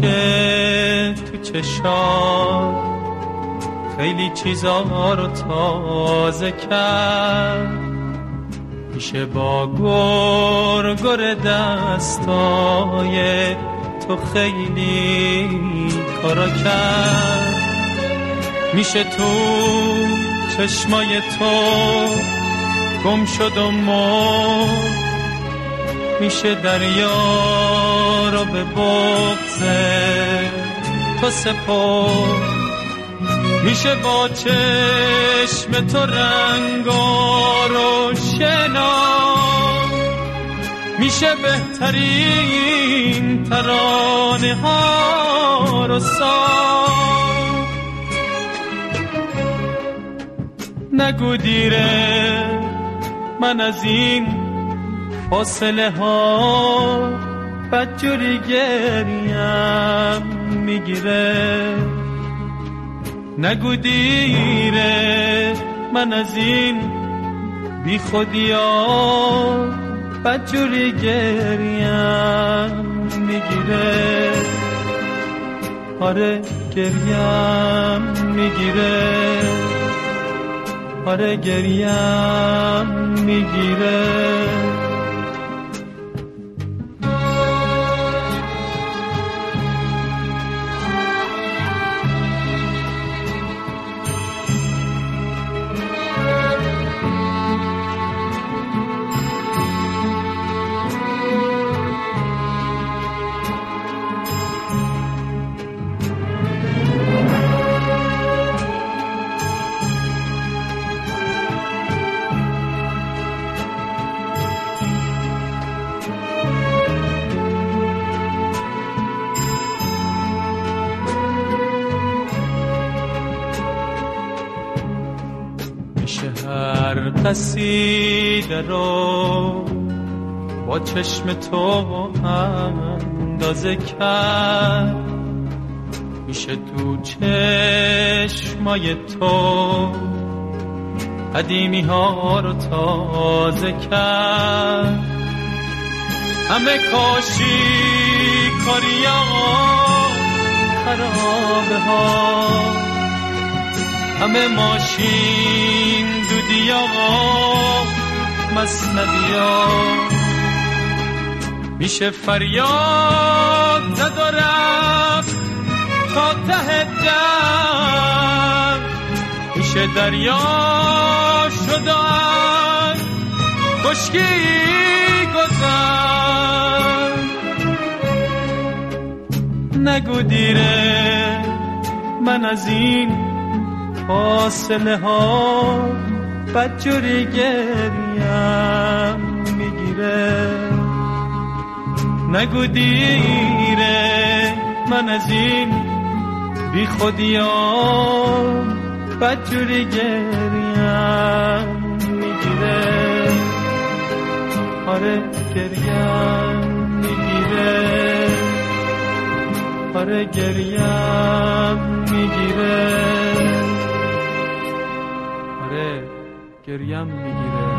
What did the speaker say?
میشه تو چشات خیلی چیزا رو تازه کرد، میشه با گرگر دستای تو خیلی کارا کرد، میشه تو چشمای تو گم شد و مرد، میشه دریا رو به بغض تو سپرد، میشه با چشم تو رنگا رو شناخت، میشه بهترین ترانه ها رو ساخت. نگو دیره من از این فاصله ها بدجوری گریم میگیره، نگو دیره من از این بی خودی ها بدجوری گریم میگیره، آره گریم میگیره، آره گریم میگیره. هر قصیده رو با چشم تو اندازه کرد، میشه تو چشمای تو قدیمی ها رو تازه کرد، همه کاشی کاریا خرابه ها، همه ماشین دودیا مثنویا، میشه فریاد زد و رفت تا ته در، میشه دریا شد و از خشکی گذر. نگو دیره من از این فاصله ها بدجوری گریم میگیره، نگو دیره من از این بی خودی ها بدجوری گریم میگیره، آره گریم میگیره، آره گریم میگیره، آره گریم میگیره.